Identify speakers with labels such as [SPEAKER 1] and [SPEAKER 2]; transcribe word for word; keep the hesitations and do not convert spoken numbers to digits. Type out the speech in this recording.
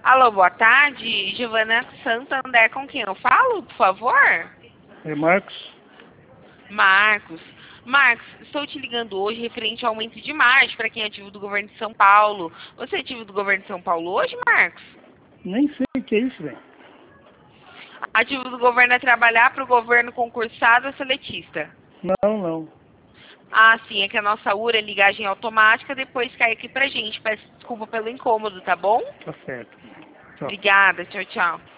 [SPEAKER 1] Alô, boa tarde. Giovana Santander, com quem eu falo, por favor?
[SPEAKER 2] É Marcos?
[SPEAKER 1] Marcos. Marcos, estou te ligando hoje referente ao aumento de margem para quem é ativo do governo de São Paulo. Você é ativo do governo de São Paulo hoje, Marcos?
[SPEAKER 2] Nem sei o que é isso, velho.
[SPEAKER 1] Ativo do governo é trabalhar para o governo concursado ou seletista?
[SPEAKER 2] Não, não.
[SPEAKER 1] Ah, sim, é que a nossa U R é ligagem automática, depois cai aqui pra gente. Peço desculpa pelo incômodo, tá bom?
[SPEAKER 2] Tá certo. Tchau.
[SPEAKER 1] Obrigada, tchau, tchau.